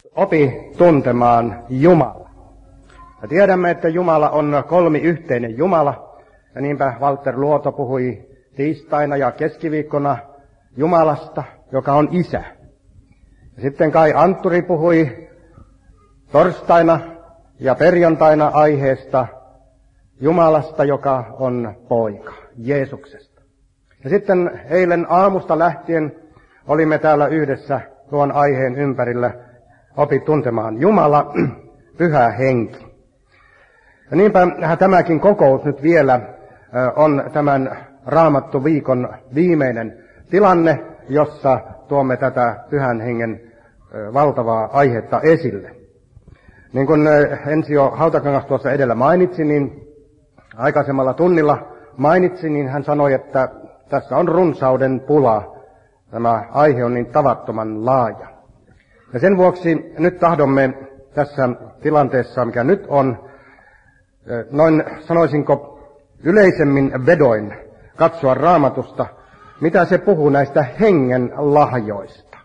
Opi tuntemaan Jumala. Ja tiedämme, että Jumala on kolmiyhteinen Jumala. Ja niinpä Walter Luoto puhui tiistaina ja keskiviikkona Jumalasta, joka on Isä. Ja sitten Kai Antturi puhui torstaina ja perjantaina aiheesta Jumalasta, joka on Poika, Jeesuksesta. Ja sitten eilen aamusta lähtien olimme täällä yhdessä tuon aiheen ympärillä. Opi tuntemaan Jumala, Pyhä Henki. Ja niinpä tämäkin kokous nyt vielä on tämän Raamattu-viikon viimeinen tilanne, jossa tuomme tätä Pyhän Hengen valtavaa aihetta esille. Niin kuin Ensio Hautakangas tuossa edellä mainitsi, niin aikaisemmalla tunnilla mainitsi, niin hän sanoi, että tässä on runsauden pula. Tämä aihe on niin tavattoman laaja. Ja sen vuoksi nyt tahdomme tässä tilanteessa, mikä nyt on, noin sanoisinko yleisemmin vedoin katsoa Raamatusta, mitä se puhuu näistä hengen lahjoista.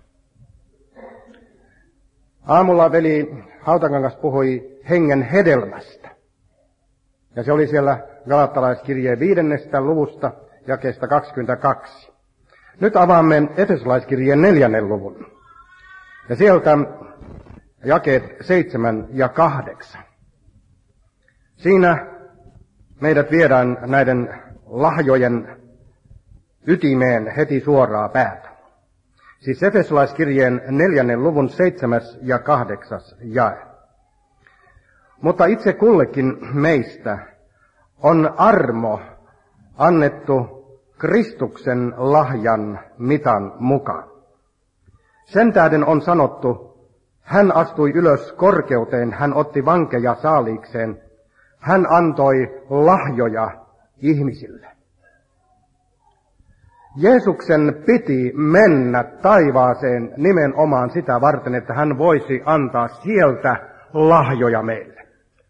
Aamulla veli Hautakangas puhui hengen hedelmästä. Ja se oli siellä Galattalaiskirjeen 5. luvusta, jakeesta 22. Nyt avaamme Efesolaiskirjeen 4. luvun. Ja sieltä jakeet 7 ja 8. Siinä meidät viedään näiden lahjojen ytimeen heti suoraa päätä. Siis Efesolaiskirjeen 4. luvun 7. ja 8. jae. Mutta itse kullekin meistä on armo annettu Kristuksen lahjan mitan mukaan. Sen tähden on sanottu, hän astui ylös korkeuteen, hän otti vankeja saaliikseen, hän antoi lahjoja ihmisille. Jeesuksen piti mennä taivaaseen nimenomaan sitä varten, että hän voisi antaa sieltä lahjoja meille.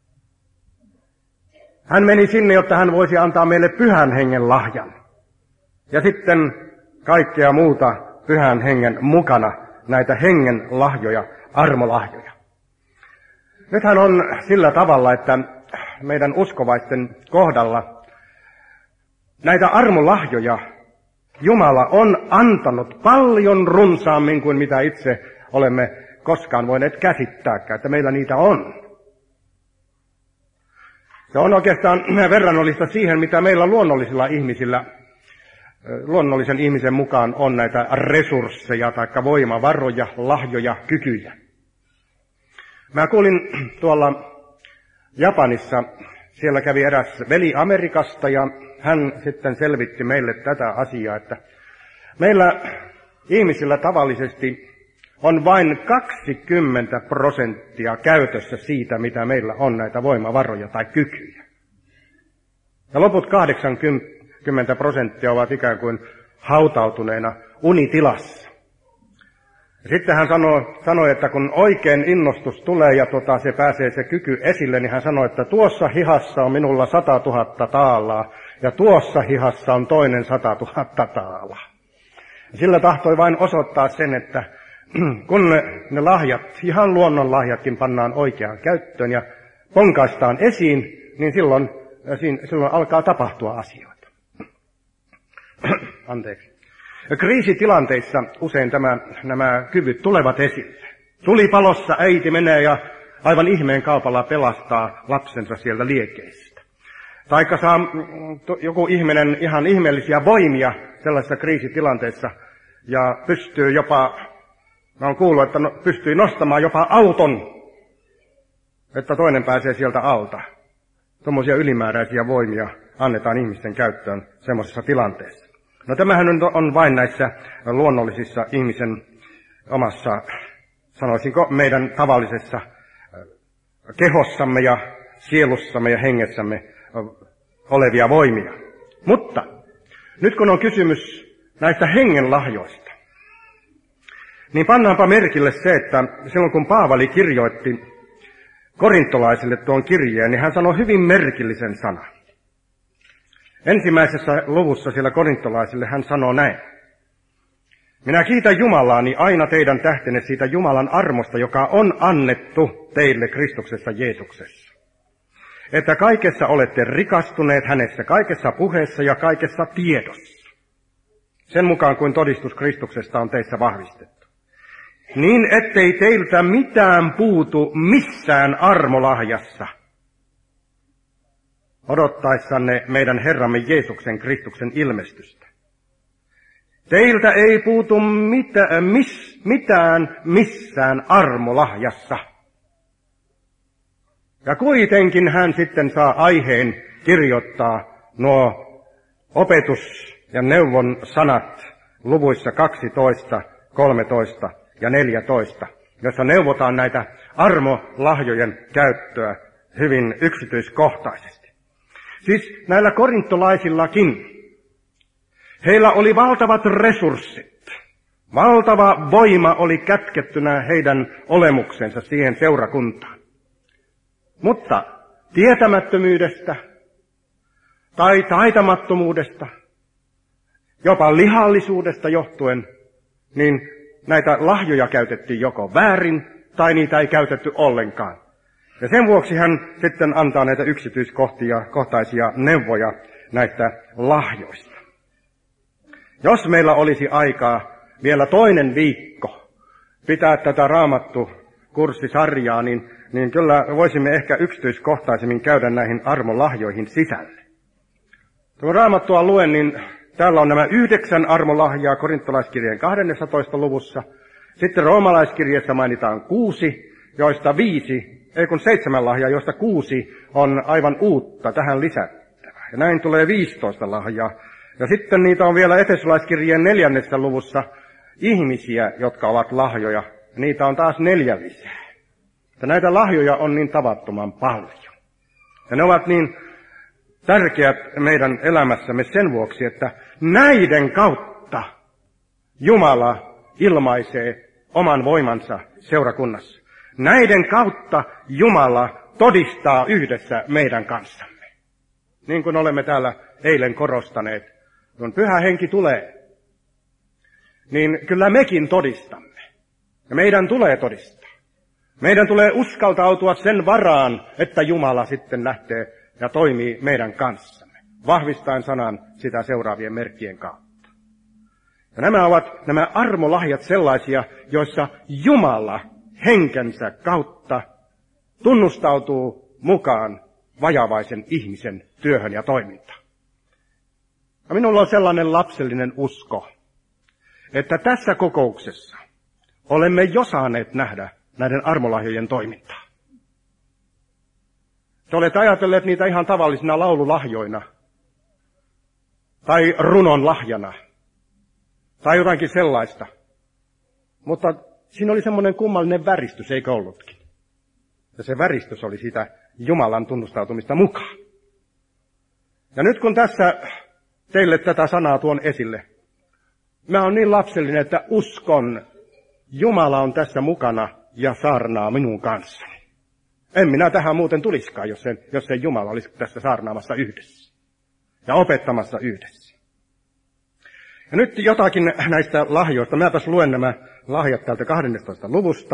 Hän meni sinne, jotta hän voisi antaa meille Pyhän Hengen lahjan. Ja sitten kaikkea muuta Pyhän Hengen mukana, näitä hengen lahjoja, armolahjoja. Nythän on sillä tavalla, että meidän uskovaisten kohdalla näitä armolahjoja Jumala on antanut paljon runsaammin kuin mitä itse olemme koskaan voineet käsittääkään, että meillä niitä on. Se on oikeastaan verrannollista siihen, mitä meillä luonnollisilla ihmisillä, luonnollisen ihmisen mukaan on näitä resursseja tai voimavaroja, lahjoja, kykyjä. Mä kuulin tuolla Japanissa, siellä kävi eräs veli Amerikasta ja hän sitten selvitti meille tätä asiaa, että meillä ihmisillä tavallisesti on vain 20% käytössä siitä, mitä meillä on näitä voimavaroja tai kykyjä. Ja loput 80% ovat ikään kuin hautautuneena unitilassa. Ja sitten hän sanoi, että kun oikein innostus tulee ja se pääsee se kyky esille, niin hän sanoi, että tuossa hihassa on minulla 100 000 taalaa ja tuossa hihassa on toinen 100 000 taalaa. Ja sillä tahtoi vain osoittaa sen, että kun ne lahjat, ihan luonnon lahjatkin pannaan oikeaan käyttöön ja ponkaistaan esiin, niin silloin alkaa tapahtua asioita. Anteeksi. Kriisitilanteissa usein nämä kyvyt tulevat esille. Tulipalossa äiti menee ja aivan ihmeen kaupalla pelastaa lapsensa sieltä liekeistä. Taikka saa joku ihminen ihan ihmeellisiä voimia sellaisessa kriisitilanteessa ja pystyy jopa, mä oon kuullut, että pystyy nostamaan jopa auton, että toinen pääsee sieltä alta. Tuommoisia ylimääräisiä voimia annetaan ihmisten käyttöön semmoisessa tilanteessa. No tämähän on vain näissä luonnollisissa ihmisen omassa, sanoisinko meidän tavallisessa kehossamme ja sielussamme ja hengessämme olevia voimia. Mutta nyt kun on kysymys näistä hengen lahjoista, niin pannaanpa merkille se, että silloin kun Paavali kirjoitti korintolaisille tuon kirjeen, niin hän sanoi hyvin merkillisen sanan. Ensimmäisessä luvussa siellä korintolaisille hän sanoo näin. Minä kiitän Jumalaani aina teidän tähtenne siitä Jumalan armosta, joka on annettu teille Kristuksessa Jeesuksessa. Että kaikessa olette rikastuneet hänessä, kaikessa puheessa ja kaikessa tiedossa. Sen mukaan kuin todistus Kristuksesta on teissä vahvistettu. Niin ettei teiltä mitään puutu missään armolahjassa, odottaessanne meidän Herramme Jeesuksen Kristuksen ilmestystä. Teiltä ei puutu mitään missään armolahjassa. Ja kuitenkin hän sitten saa aiheen kirjoittaa nuo opetus- ja neuvon sanat luvuissa 12, 13 ja 14, jossa neuvotaan näitä armolahjojen käyttöä hyvin yksityiskohtaisesti. Siis näillä korintolaisillakin, heillä oli valtavat resurssit, valtava voima oli kätkettynä heidän olemuksensa siihen seurakuntaan. Mutta tietämättömyydestä tai taitamattomuudesta, jopa lihallisuudesta johtuen, niin näitä lahjoja käytettiin joko väärin tai niitä ei käytetty ollenkaan. Ja sen vuoksi hän sitten antaa näitä yksityiskohtaisia neuvoja näistä lahjoista. Jos meillä olisi aikaa vielä toinen viikko pitää tätä Raamattu-kurssisarjaa, niin kyllä voisimme ehkä yksityiskohtaisemmin käydä näihin armolahjoihin sisälle. Kun Raamattua luen, niin täällä on nämä 9 armolahjaa korintolaiskirjeen 12. luvussa. Sitten roomalaiskirjeessä mainitaan 6, joista 7 lahjaa, joista 6 on aivan uutta tähän lisättävä. Ja näin tulee 15 lahjaa. Ja sitten niitä on vielä efesolaiskirjeen 4. luvussa ihmisiä, jotka ovat lahjoja. Niitä on taas 4 lisää. Ja näitä lahjoja on niin tavattoman paljon. Ja ne ovat niin tärkeät meidän elämässämme sen vuoksi, että näiden kautta Jumala ilmaisee oman voimansa seurakunnassa. Näiden kautta Jumala todistaa yhdessä meidän kanssamme. Niin kuin olemme täällä eilen korostaneet, kun Pyhä Henki tulee, niin kyllä mekin todistamme. Ja meidän tulee todistaa. Meidän tulee uskaltautua sen varaan, että Jumala sitten lähtee ja toimii meidän kanssamme, vahvistaen sanan sitä seuraavien merkkien kautta. Ja nämä armolahjat sellaisia, joissa Jumala henkensä kautta tunnustautuu mukaan vajavaisen ihmisen työhön ja toimintaan. Ja minulla on sellainen lapsellinen usko, että tässä kokouksessa olemme jo saaneet nähdä näiden armolahjojen toimintaa. Te olette ajatelleet niitä ihan tavallisina laululahjoina, tai runon lahjana, tai jotakin sellaista. Mutta siinä oli semmoinen kummallinen väristys, eikö ollutkin? Ja se väristys oli sitä Jumalan tunnustautumista mukaan. Ja nyt kun tässä teille tätä sanaa tuon esille, mä oon niin lapsellinen, että uskon, Jumala on tässä mukana ja saarnaa minun kanssani. En minä tähän muuten tuliskaan, jos se Jumala olisi tässä saarnaamassa yhdessä ja opettamassa yhdessä. Ja nyt jotakin näistä lahjoista. Mäpäs luen nämä lahjat täältä 12. luvusta.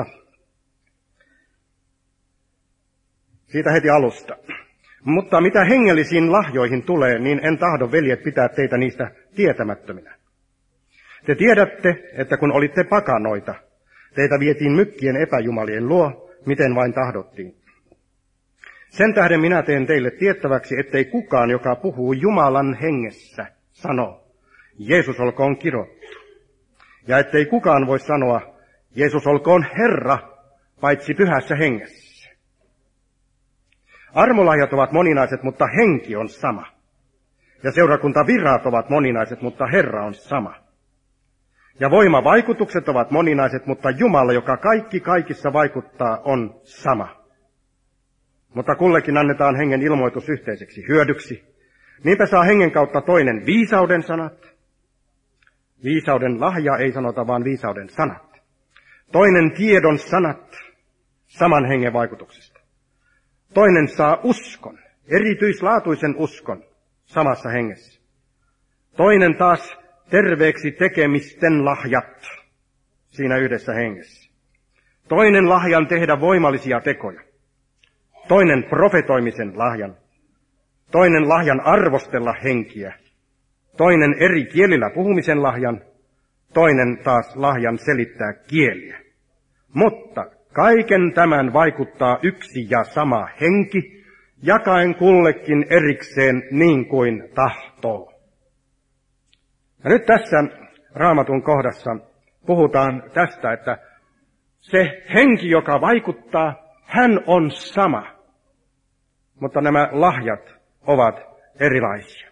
Siitä heti alusta. Mutta mitä hengellisiin lahjoihin tulee, niin en tahdo, veljet, pitää teitä niistä tietämättöminä. Te tiedätte, että kun olitte pakanoita, teitä vietiin mykkien epäjumalien luo, miten vain tahdottiin. Sen tähden minä teen teille tiettäväksi, ettei kukaan, joka puhuu Jumalan hengessä, sano, Jeesus olkoon kirottu. Ja ettei kukaan voi sanoa, Jeesus olkoon Herra, paitsi pyhässä hengessä. Armolahjat ovat moninaiset, mutta henki on sama. Ja seurakuntavirat ovat moninaiset, mutta Herra on sama. Ja voimavaikutukset ovat moninaiset, mutta Jumala, joka kaikki kaikissa vaikuttaa, on sama. Mutta kullekin annetaan hengen ilmoitus yhteiseksi hyödyksi. Niinpä saa hengen kautta toinen viisauden sanat. Viisauden lahja ei sanota, vaan viisauden sanat. Toinen tiedon sanat saman hengen vaikutuksesta. Toinen saa uskon, erityislaatuisen uskon samassa hengessä. Toinen taas terveeksi tekemisten lahjat siinä yhdessä hengessä. Toinen lahjan tehdä voimallisia tekoja. Toinen profetoimisen lahjan. Toinen lahjan arvostella henkiä. Toinen eri kielillä puhumisen lahjan. Toinen taas lahjan selittää kieliä. Mutta kaiken tämän vaikuttaa yksi ja sama henki, jakaen kullekin erikseen niin kuin tahtoo. Ja nyt tässä Raamatun kohdassa puhutaan tästä, että se henki, joka vaikuttaa, hän on sama. Mutta nämä lahjat ovat erilaisia.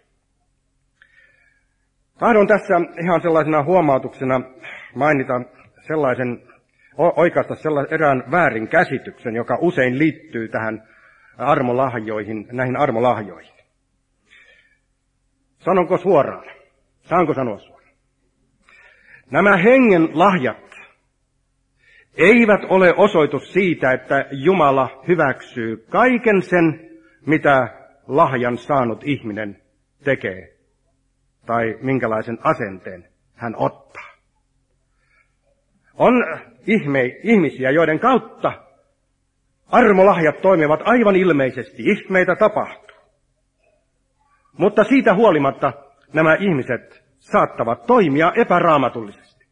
Tahdon tässä ihan sellaisena huomautuksena mainita oikaista sellaisen erään väärinkäsityksen, joka usein liittyy tähän näihin armolahjoihin. Sanonko suoraan? Saanko sanoa suoraan? Nämä hengen lahjat eivät ole osoitus siitä, että Jumala hyväksyy kaiken sen, mitä lahjan saanut ihminen tekee, tai minkälaisen asenteen hän ottaa. On ihmisiä, joiden kautta armolahjat toimivat aivan ilmeisesti, ihmeitä tapahtuu. Mutta siitä huolimatta nämä ihmiset saattavat toimia epäraamatullisesti.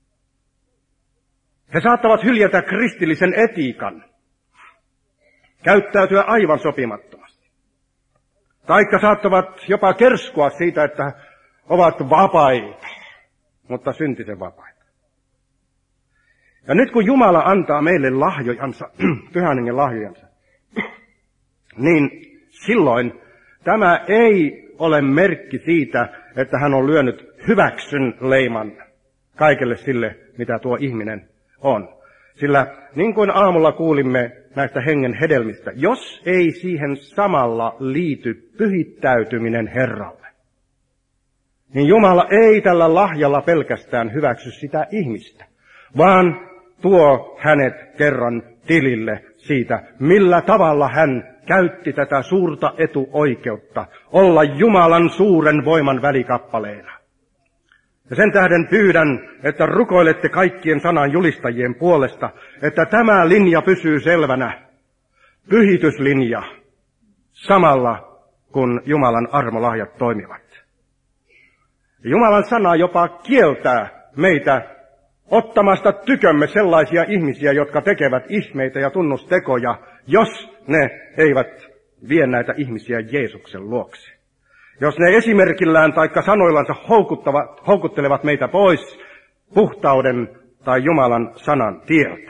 He saattavat hyljätä kristillisen etiikan, käyttäytyä aivan sopimattomasti. Taikka saattavat jopa kerskua siitä, että ovat vapaita, mutta syntisen vapaita. Ja nyt kun Jumala antaa meille lahjojansa, Pyhän Hengen lahjojansa, niin silloin tämä ei ole merkki siitä, että hän on lyönyt hyväksyn leiman kaikelle sille, mitä tuo ihminen on. Sillä niin kuin aamulla kuulimme näistä hengen hedelmistä, jos ei siihen samalla liity pyhittäytyminen Herralle, niin Jumala ei tällä lahjalla pelkästään hyväksy sitä ihmistä, vaan tuo hänet kerran tilille siitä, millä tavalla hän käytti tätä suurta etuoikeutta olla Jumalan suuren voiman välikappaleena. Ja sen tähden pyydän, että rukoilette kaikkien sanan julistajien puolesta, että tämä linja pysyy selvänä, pyhityslinja, samalla kun Jumalan armolahjat toimivat. Jumalan sana jopa kieltää meitä ottamasta tykömme sellaisia ihmisiä, jotka tekevät ihmeitä ja tunnustekoja, jos ne eivät vie näitä ihmisiä Jeesuksen luokse. Jos ne esimerkillään tai sanoillansa houkuttelevat meitä pois puhtauden tai Jumalan sanan tieltä.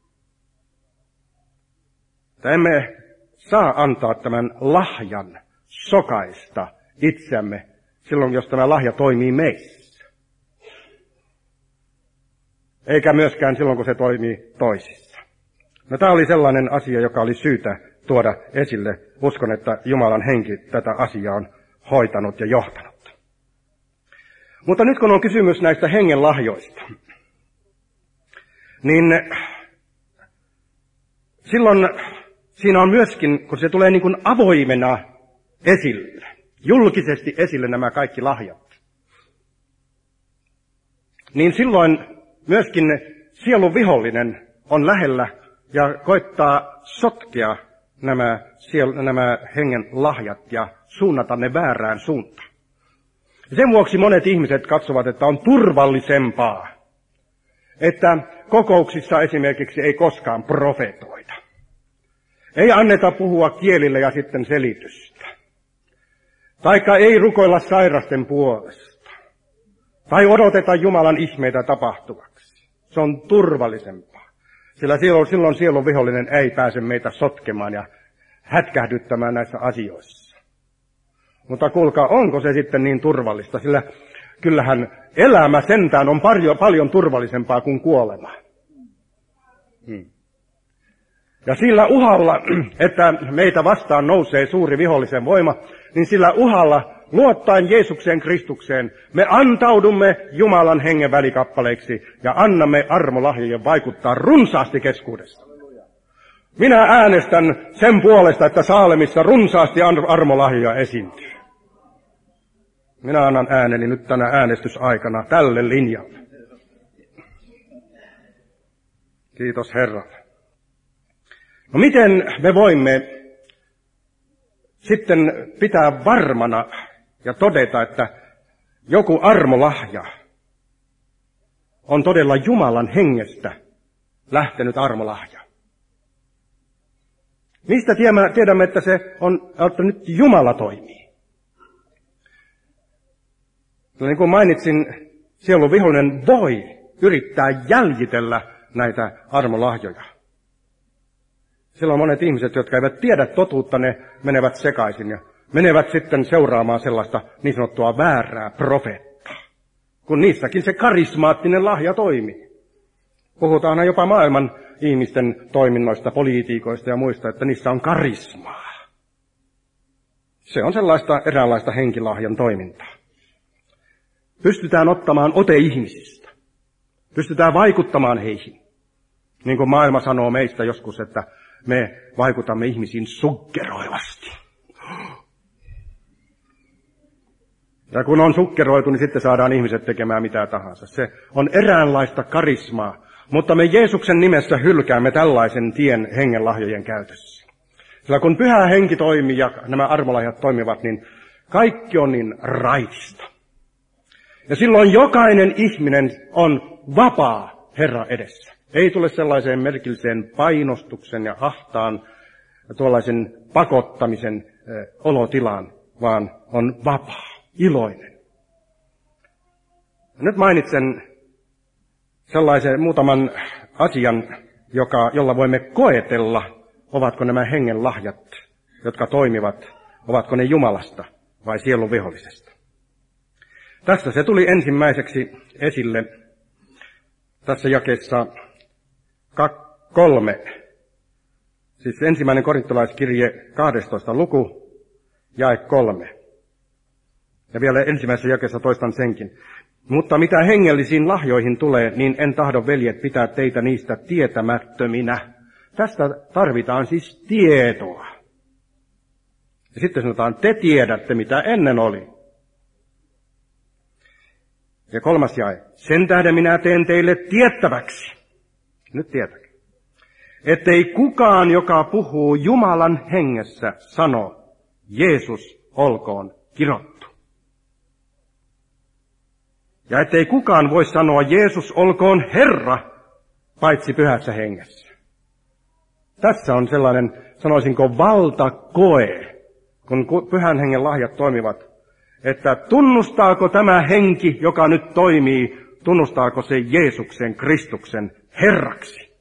Emme saa antaa tämän lahjan sokaista itseämme silloin, jos tämä lahja toimii meissä. Eikä myöskään silloin, kun se toimii toisissa. No, tämä oli sellainen asia, joka oli syytä tuoda esille. Uskon, että Jumalan henki tätä asiaa on hoitanut ja johtanut. Mutta nyt kun on kysymys näistä hengen lahjoista, niin silloin siinä on myöskin, kun se tulee niin kuin avoimena esille, julkisesti esille nämä kaikki lahjat, niin silloin myöskin sielun vihollinen on lähellä ja koittaa sotkea nämä hengen lahjat ja suunnata ne väärään suuntaan. Sen vuoksi monet ihmiset katsovat, että on turvallisempaa, että kokouksissa esimerkiksi ei koskaan profetoida. Ei anneta puhua kielillä ja sitten selitystä. Taikka ei rukoilla sairasten puolesta. Tai odoteta Jumalan ihmeitä tapahtuvaksi. Se on turvallisempaa. Sillä silloin sielun vihollinen ei pääse meitä sotkemaan ja hätkähdyttämään näissä asioissa. Mutta kuulkaa, onko se sitten niin turvallista? Sillä kyllähän elämä sentään on paljon turvallisempaa kuin kuolema. Ja sillä uhalla, että meitä vastaan nousee suuri vihollisen voima, niin sillä uhalla, luottaen Jeesukseen Kristukseen, me antaudumme Jumalan hengen välikappaleiksi ja annamme armolahjojen vaikuttaa runsaasti keskuudessa. Minä äänestän sen puolesta, että Saalemissa runsaasti armolahjoja esiintyy. Minä annan ääneni nyt tänä äänestysaikana tälle linjalle. Kiitos Herralle. No miten me voimme sitten pitää varmana ja todeta, että joku armolahja on todella Jumalan hengestä lähtenyt armolahja? Mistä tiedämme, että se on, että nyt Jumala toimii? No niin kuin mainitsin, sielun vihollinen voi yrittää jäljitellä näitä armolahjoja. Silloin monet ihmiset, jotka eivät tiedä totuutta, ne menevät sekaisin ja menevät sitten seuraamaan sellaista niin sanottua väärää profeettaa, kun niissäkin se karismaattinen lahja toimii. Puhutaan jopa maailman ihmisten toiminnoista, poliitikoista ja muista, että niissä on karismaa. Se on sellaista eräänlaista henkilahjan toimintaa. Pystytään ottamaan ote ihmisistä. Pystytään vaikuttamaan heihin. Niin kuin maailma sanoo meistä joskus, että me vaikutamme ihmisiin suggeroivasti. Ja kun on suggeroitu, niin sitten saadaan ihmiset tekemään mitä tahansa. Se on eräänlaista karismaa, mutta me Jeesuksen nimessä hylkäämme tällaisen tien hengenlahjojen käytössä. Sillä kun Pyhä Henki toimii ja nämä armolahjat toimivat, niin kaikki on niin raitista. Ja silloin jokainen ihminen on vapaa Herran edessä. Ei tule sellaiseen merkilliseen painostuksen ja ahtaan ja tuollaisen pakottamisen olotilaan, vaan on vapaa, iloinen. Nyt mainitsen sellaisen muutaman asian, jolla voimme koetella, ovatko nämä hengen lahjat, jotka toimivat, ovatko ne Jumalasta vai sielun vihollisesta. Tässä se tuli ensimmäiseksi esille tässä jakeessa 3. Siis 1. korintolaiskirje 12. luku, jae 3. Ja vielä ensimmäisessä jakeessa toistan senkin. Mutta mitä hengellisiin lahjoihin tulee, niin en tahdo, veljet, pitää teitä niistä tietämättöminä. Tästä tarvitaan siis tietoa. Ja sitten sanotaan, te tiedätte, mitä ennen oli. Ja 3. jae. Sen tähden minä teen teille tiettäväksi. Nyt tietäkää. Ettei kukaan, joka puhuu Jumalan hengessä, sano, Jeesus olkoon kirottu. Ja ettei kukaan voi sanoa, Jeesus olkoon Herra, paitsi Pyhässä hengessä. Tässä on sellainen, sanoisinko, valtakoe, kun Pyhän hengen lahjat toimivat, että tunnustaako tämä henki, joka nyt toimii, tunnustaako se Jeesuksen Kristuksen Herraksi.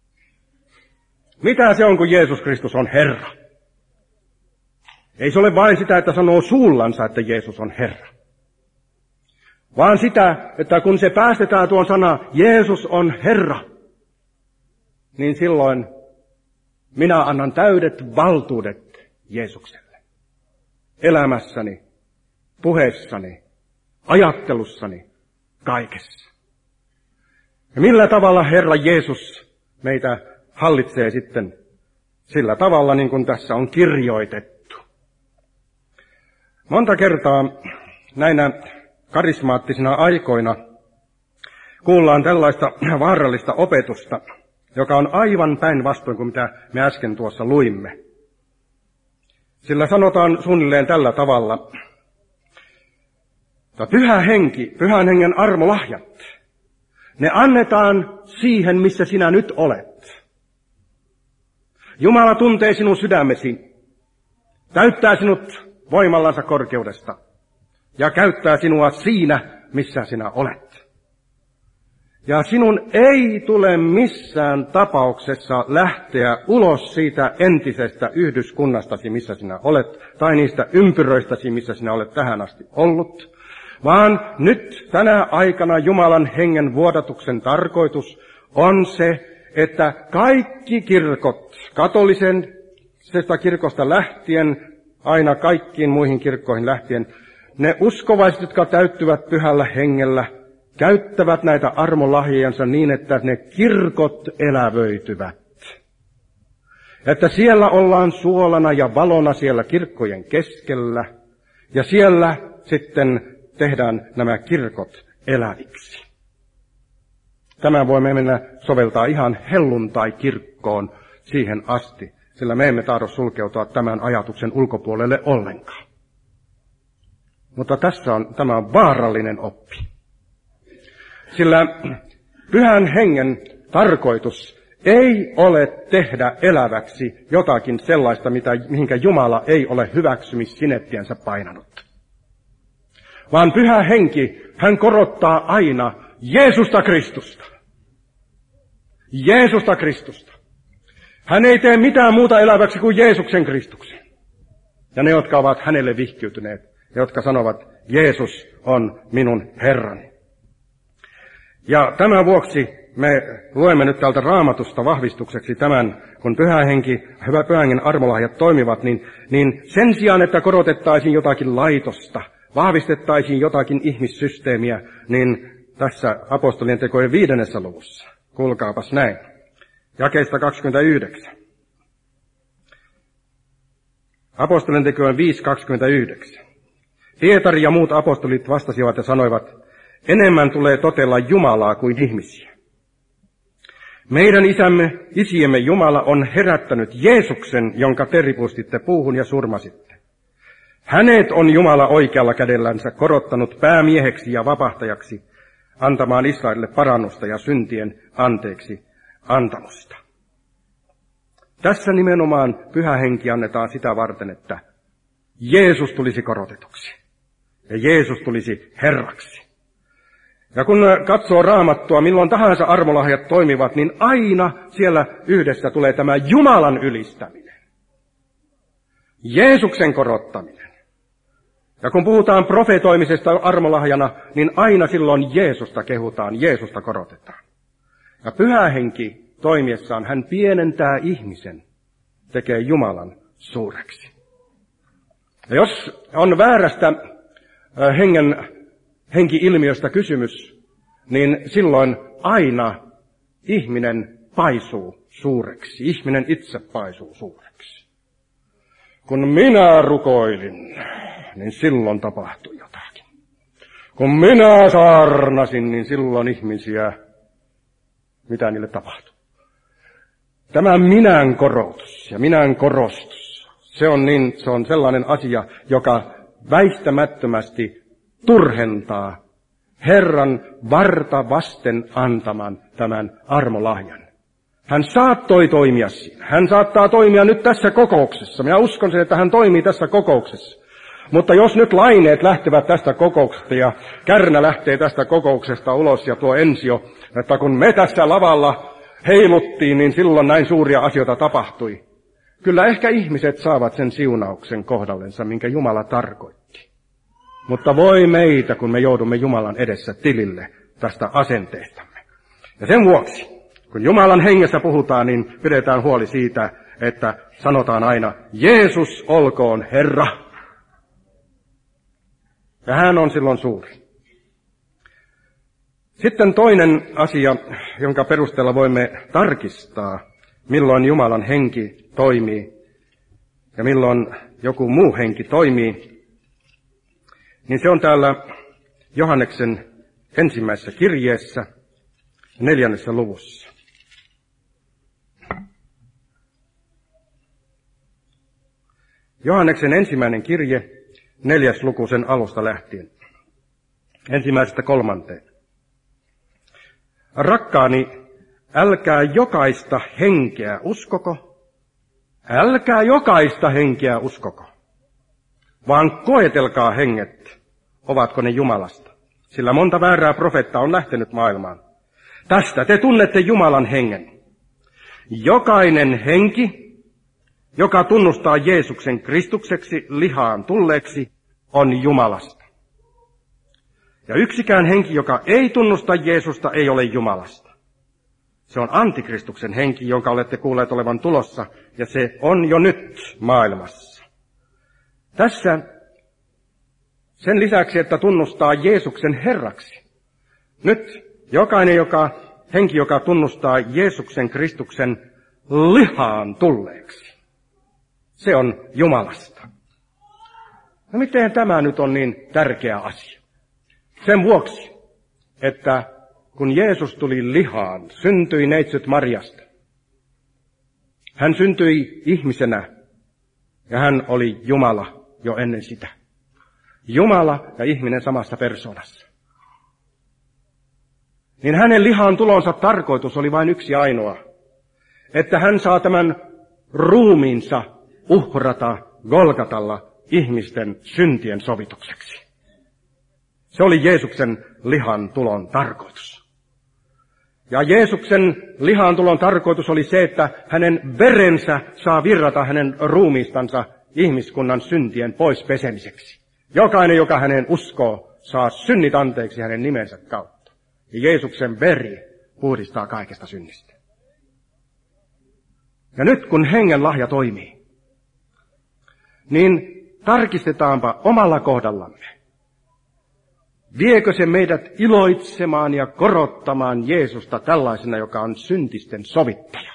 Mitä se on, kun Jeesus Kristus on Herra? Ei se ole vain sitä, että sanoo suullansa, että Jeesus on Herra. Vaan sitä, että kun se päästetään tuon sana, Jeesus on Herra, niin silloin minä annan täydet valtuudet Jeesukselle. Elämässäni, puheessani, ajattelussani, kaikessa. Ja millä tavalla Herra Jeesus meitä hallitsee sitten? Sillä tavalla, niin kuin tässä on kirjoitettu. Monta kertaa näinä karismaattisina aikoina kuullaan tällaista vaarallista opetusta, joka on aivan päinvastoin kuin mitä me äsken tuossa luimme. Sillä sanotaan suunnilleen tällä tavalla, että Pyhä Henki, Pyhän Hengen armolahjat, ne annetaan siihen, missä sinä nyt olet. Jumala tuntee sinun sydämesi, täyttää sinut voimallansa korkeudesta ja käyttää sinua siinä, missä sinä olet. Ja sinun ei tule missään tapauksessa lähteä ulos siitä entisestä yhdyskunnastasi, missä sinä olet, tai niistä ympyröistäsi, missä sinä olet tähän asti ollut, vaan nyt tänä aikana Jumalan hengen vuodatuksen tarkoitus on se, että kaikki kirkot, katolisesta kirkosta lähtien, aina kaikkiin muihin kirkkoihin lähtien, ne uskovaiset, jotka täyttyvät Pyhällä hengellä, käyttävät näitä armolahjansa niin, että ne kirkot elävöityvät. Että siellä ollaan suolana ja valona siellä kirkkojen keskellä, ja siellä sitten tehdään nämä kirkot eläviksi. Tämän voimme mennä soveltaa ihan helluntai-kirkkoon siihen asti, sillä me emme tahdo sulkeutua tämän ajatuksen ulkopuolelle ollenkaan. Mutta tämä on vaarallinen oppi. Sillä Pyhän Hengen tarkoitus ei ole tehdä eläväksi jotakin sellaista, mihinkä Jumala ei ole hyväksymissinettiänsä painanut. Vaan Pyhä Henki, hän korottaa aina Jeesusta Kristusta. Jeesusta Kristusta. Hän ei tee mitään muuta eläväksi kuin Jeesuksen Kristuksen. Ja ne, jotka ovat hänelle vihkiytyneet, jotka sanovat, Jeesus on minun Herrani. Ja tämän vuoksi me luemme nyt täältä Raamatusta vahvistukseksi tämän, kun Pyhä Hengen armolahjat toimivat, niin sen sijaan, että korotettaisiin jotakin laitosta, vahvistettaisiin jotakin ihmissysteemiä, niin tässä apostolien tekojen 5. luvussa, kuulkaapas näin, jakeesta 29. Apostolien tekojen 5.29. Pietari ja muut apostolit vastasivat ja sanoivat, enemmän tulee totella Jumalaa kuin ihmisiä. Meidän isiemme Jumala on herättänyt Jeesuksen, jonka te ripustitte puuhun ja surmasitte. Hänet on Jumala oikealla kädellänsä korottanut päämieheksi ja vapahtajaksi, antamaan Israelille parannusta ja syntien anteeksi antamusta. Tässä nimenomaan Pyhä Henki annetaan sitä varten, että Jeesus tulisi korotetuksi ja Jeesus tulisi Herraksi. Ja kun katsoo Raamattua, milloin tahansa armolahjat toimivat, niin aina siellä yhdessä tulee tämä Jumalan ylistäminen. Jeesuksen korottaminen. Ja kun puhutaan profetoimisesta armolahjana, niin aina silloin Jeesusta kehutaan, Jeesusta korotetaan. Ja Pyhä Henki toimiessaan, hän pienentää ihmisen, tekee Jumalan suureksi. Ja jos on väärästä henki-ilmiöstä kysymys, niin silloin aina ihminen paisuu suureksi. Ihminen itse paisuu suureksi. Kun minä rukoilin, niin silloin tapahtui jotakin. Kun minä saarnasin, niin silloin ihmisiä, mitä niille tapahtui. Tämä minän korotus ja minän korostus, se on sellainen asia, joka väistämättömästi turhentaa Herran varta vasten antaman tämän armolahjan. Hän saattoi toimia siinä. Hän saattaa toimia nyt tässä kokouksessa. Minä uskon sen, että hän toimii tässä kokouksessa. Mutta jos nyt laineet lähtevät tästä kokouksesta ja kärnä lähtee tästä kokouksesta ulos ja tuo ensio, että kun me tässä lavalla heiluttiin, niin silloin näin suuria asioita tapahtui. Kyllä ehkä ihmiset saavat sen siunauksen kohdallensa, minkä Jumala tarkoitti. Mutta voi meitä, kun me joudumme Jumalan edessä tilille tästä asenteestamme. Ja sen vuoksi, kun Jumalan hengessä puhutaan, niin pidetään huoli siitä, että sanotaan aina, Jeesus olkoon Herra. Ja hän on silloin suuri. Sitten toinen asia, jonka perusteella voimme tarkistaa, milloin Jumalan henki toimii ja milloin joku muu henki toimii, niin se on täällä Johanneksen ensimmäisessä kirjeessä 4. luvussa. Johanneksen ensimmäinen kirje, 4. luku sen alusta lähtien. 1-3. Rakkaani, älkää jokaista henkeä uskoko, älkää jokaista henkeä uskoko, vaan koetelkaa henget, ovatko ne Jumalasta. Sillä monta väärää profeettaa on lähtenyt maailmaan. Tästä te tunnette Jumalan hengen. Jokainen henki, joka tunnustaa Jeesuksen Kristukseksi lihaan tulleeksi, on Jumalasta. Ja yksikään henki, joka ei tunnusta Jeesusta, ei ole Jumalasta. Se on antikristuksen henki, jonka olette kuulleet olevan tulossa, ja se on jo nyt maailmassa. Tässä sen lisäksi, että tunnustaa Jeesuksen Herraksi, nyt jokainen henki, joka tunnustaa Jeesuksen Kristuksen lihaan tulleeksi, se on Jumalasta. No miten tämä nyt on niin tärkeä asia? Sen vuoksi, että kun Jeesus tuli lihaan, syntyi neitsyt Marjasta. Hän syntyi ihmisenä ja hän oli Jumala jo ennen sitä. Jumala ja ihminen samassa persoonassa. Niin hänen lihaan tulonsa tarkoitus oli vain yksi ainoa, että hän saa tämän ruumiinsa uhrata Golgatalla ihmisten syntien sovitukseksi. Se oli Jeesuksen lihan tulon tarkoitus. Ja Jeesuksen lihan tulon tarkoitus oli se, että hänen verensä saa virrata hänen ruumiistansa ihmiskunnan syntien pois pesemiseksi. Jokainen, joka hänen uskoo, saa synnit anteeksi hänen nimensä kautta. Ja Jeesuksen veri puhdistaa kaikesta synnistä. Ja nyt kun hengen lahja toimii, niin tarkistetaanpa omalla kohdallamme. Viekö se meidät iloitsemaan ja korottamaan Jeesusta tällaisena, joka on syntisten sovittaja?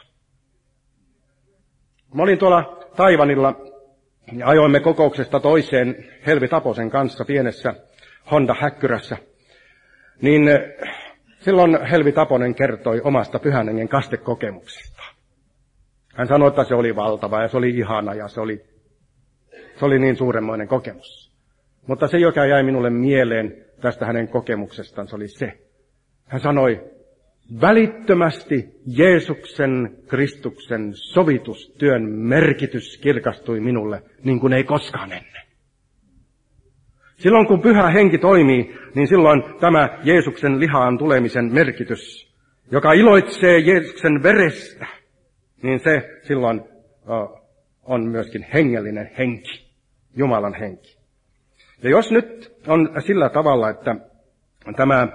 Mä olin tuolla Taiwanilla ja ajoimme kokouksesta toiseen Helvi Taposen kanssa pienessä Honda-häkkyrässä. Niin silloin Helvi Taponen kertoi omasta Pyhän Hengen kastekokemuksestaan. Hän sanoi, että se oli valtava ja se oli ihana ja se oli niin suuremmoinen kokemus. Mutta se, joka jäi minulle mieleen tästä hänen kokemuksestaan, se oli se. Hän sanoi, välittömästi Jeesuksen Kristuksen sovitustyön merkitys kirkastui minulle niin kuin ei koskaan ennen. Silloin kun Pyhä Henki toimii, niin silloin tämä Jeesuksen lihaan tulemisen merkitys, joka iloitsee Jeesuksen verestä, niin se silloin on myöskin hengellinen henki, Jumalan henki. Ja jos nyt on sillä tavalla, että tämä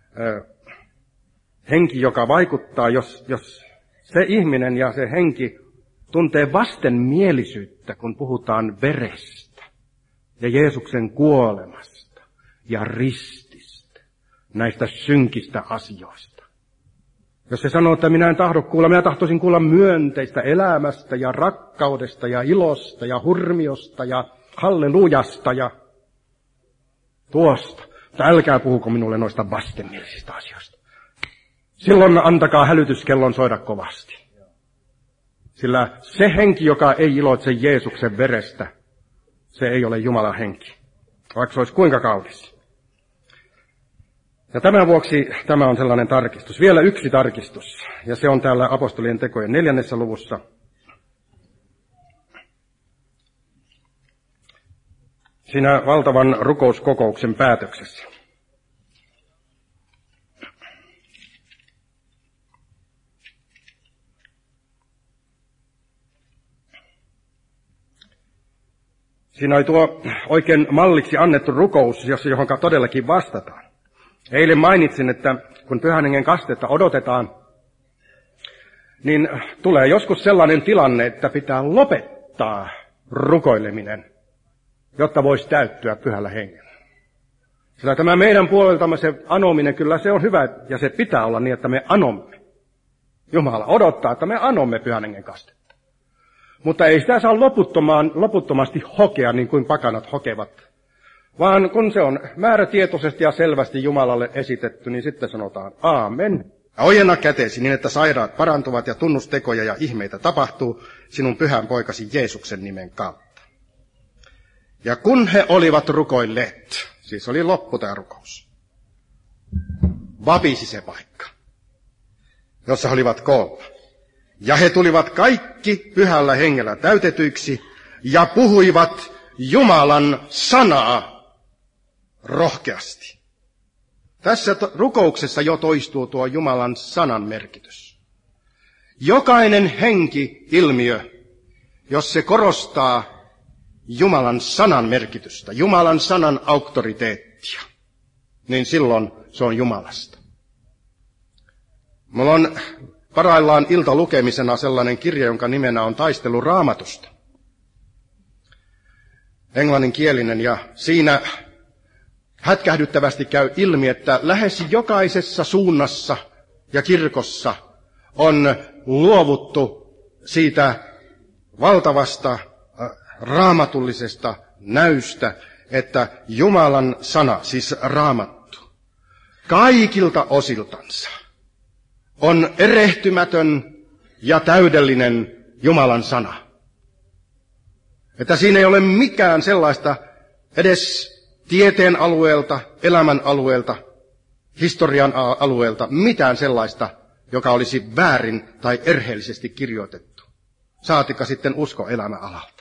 henki, joka vaikuttaa, jos se ihminen ja se henki tuntee vastenmielisyyttä, kun puhutaan verestä ja Jeesuksen kuolemasta ja rististä, näistä synkistä asioista. Jos se sanoo, että minä en tahdo kuulla, minä tahtoisin kuulla myönteistä elämästä ja rakkaudesta ja ilosta ja hurmiosta ja hallelujasta ja tuosta. Mutta älkää puhuko minulle noista vastenmielisistä asioista. Silloin antakaa hälytyskellon soida kovasti. Sillä se henki, joka ei iloitse Jeesuksen verestä, se ei ole Jumalan henki. Vaikka se olisi kuinka kaunis. Ja tämän vuoksi tämä on sellainen tarkistus. Vielä yksi tarkistus. Ja se on täällä apostolien tekojen 4. luvussa. Siinä valtavan rukouskokouksen päätöksessä. Siinä oli tuo oikein malliksi annettu rukous, johon todellakin vastataan. Eilen mainitsin, että kun Pyhän Hengen kastetta odotetaan, niin tulee joskus sellainen tilanne, että pitää lopettaa rukoileminen, jotta voisi täyttyä Pyhällä Hengellä. Sillä tämä meidän puoleltamme se anominen, kyllä se on hyvä ja se pitää olla niin, että me anomme. Jumala odottaa, että me anomme Pyhän Hengen kastetta. Mutta ei sitä saa loputtomasti hokea niin kuin pakanat hokevat. Vaan kun se on määrätietoisesti ja selvästi Jumalalle esitetty, niin sitten sanotaan aamen. Ja ojenna käteesi niin, että sairaat parantuvat ja tunnustekoja ja ihmeitä tapahtuu sinun pyhän poikasi Jeesuksen nimen kautta. Ja kun he olivat rukoilleet, siis oli loppu tämä rukous, vapisi se paikka, jossa he olivat koolla. Ja he tulivat kaikki Pyhällä Hengellä täytetyiksi ja puhuivat Jumalan sanaa rohkeasti. Tässä rukouksessa jo toistuu tuo Jumalan sanan merkitys. Jokainen henki-ilmiö, jos se korostaa Jumalan sanan merkitystä, Jumalan sanan auktoriteettia, niin silloin se on Jumalasta. Mulla on parhaillaan iltalukemisena sellainen kirja, jonka nimenä on Taistelu Raamatusta. Englanninkielinen, ja siinä hätkähdyttävästi käy ilmi, että lähes jokaisessa suunnassa ja kirkossa on luovuttu siitä valtavasta raamatullisesta näystä, että Jumalan sana, siis Raamattu, kaikilta osiltansa on erehtymätön ja täydellinen Jumalan sana. Että siinä ei ole mikään sellaista edes tieteen alueelta, elämän alueelta, historian alueelta, mitään sellaista, joka olisi väärin tai erheellisesti kirjoitettu. Saatika sitten uskoelämäalalta.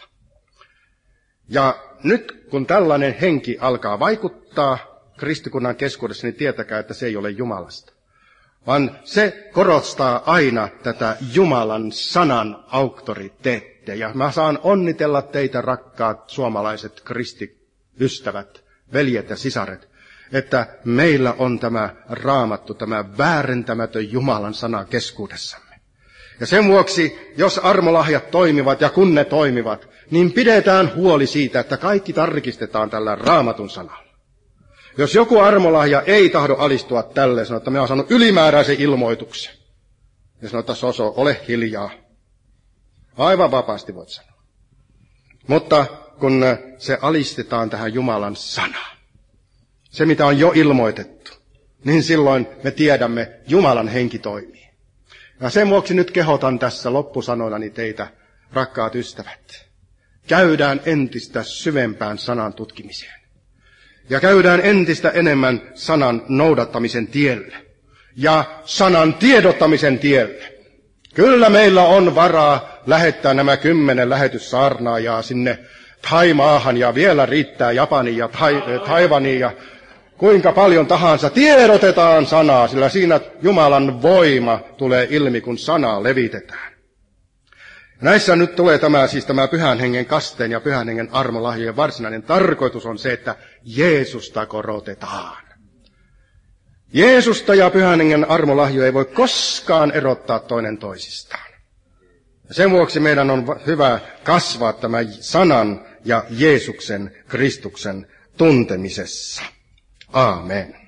Ja nyt kun tällainen henki alkaa vaikuttaa kristikunnan keskuudessa, niin tietäkää, että se ei ole Jumalasta. Vaan se korostaa aina tätä Jumalan sanan auktoriteettia. Ja mä saan onnitella teitä, rakkaat suomalaiset kristiystävät, veljet ja sisaret, että meillä on tämä Raamattu, tämä väärentämätön Jumalan sana keskuudessamme. Ja sen vuoksi, jos armolahjat toimivat ja kun ne toimivat, niin pidetään huoli siitä, että kaikki tarkistetaan tällä Raamatun sanalla. Jos joku armolahja ei tahdo alistua tälle, sanoo, että me on saanut ylimääräisen ilmoituksen. Ja sanoo, että Soso, ole hiljaa. Aivan vapaasti voit sanoa. Mutta kun se alistetaan tähän Jumalan sanaan, se mitä on jo ilmoitettu, niin silloin me tiedämme, Jumalan henki toimii. Ja sen vuoksi nyt kehotan tässä loppusanoillani teitä, rakkaat ystävät. Käydään entistä syvempään sanan tutkimiseen. Ja käydään entistä enemmän sanan noudattamisen tielle. Ja sanan tiedottamisen tielle. Kyllä meillä on varaa lähettää nämä 10 lähetyssaarnaajaa sinne Thaimaahan ja vielä riittää Japaniin ja Taivaniin ja kuinka paljon tahansa. Tiedotetaan sanaa, sillä siinä Jumalan voima tulee ilmi, kun sanaa levitetään. Näissä nyt tulee tämä Pyhän Hengen kasteen ja Pyhän Hengen armolahjojen varsinainen tarkoitus on se, että Jeesusta korotetaan. Jeesusta ja Pyhän Hengen armolahjo ei voi koskaan erottaa toinen toisistaan. Ja sen vuoksi meidän on hyvä kasvaa tämän sanan ja Jeesuksen, Kristuksen tuntemisessa. Aamen.